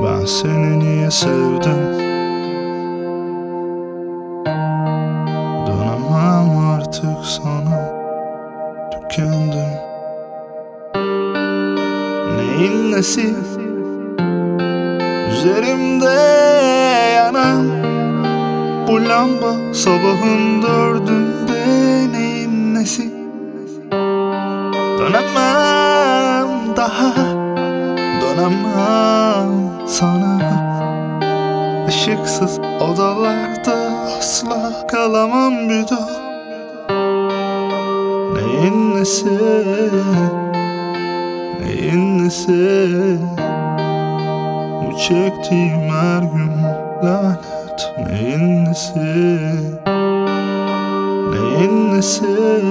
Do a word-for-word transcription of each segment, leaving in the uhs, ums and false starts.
Ben seni niye sevdim? Dönemem artık sana, tükendim. Neyin nesi üzerimde yanan bu lamba, sabahın dördünde neyin nesi? Dönemem daha, dönemem sana. Işıksız odalarda asla kalamam bir daha. Neyin nesi, neyin nesi? Bu çektiğim her gün lanet. Neyin nesi, neyin nesi?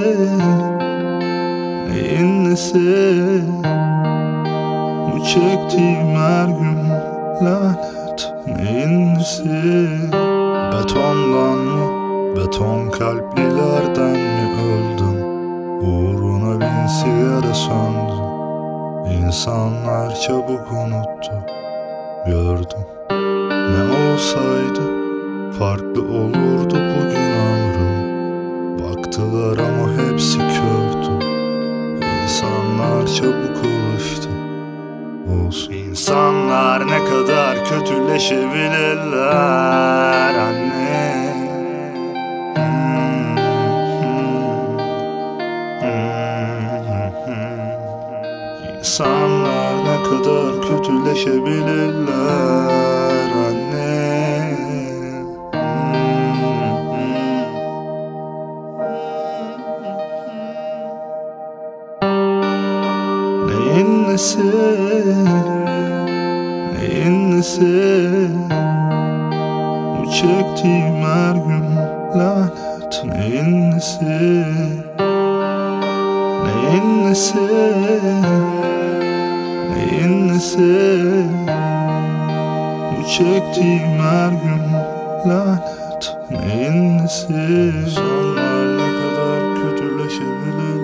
Neyin nesi? Bu çektiğim her gün lanet. Neyin nesi? Betondan mı, beton kalplilerden mi öldüm? Uğruna bin sigara söndü. İnsanlar çabuk unuttu, gördüm. Ne olsaydı farklı olurdu bugün ömrüm. Baktılar ama hepsi kördü. İnsanlar çabuk alıştı. Olsun. İnsanlar ne kadar kötüleşebilirler anne. Hmm, hmm, hmm, hmm. İnsanlar ne kadar kötüleşebilirler anne. Neyin nesi, neyin nesi? Bu çektiğim her gün lanet. Neyin nesi, neyin nesi? Neyin nesi? Bu çektiğim her gün lanet. Neyin nesi? İnsanlar ne kadar kötüleşebilir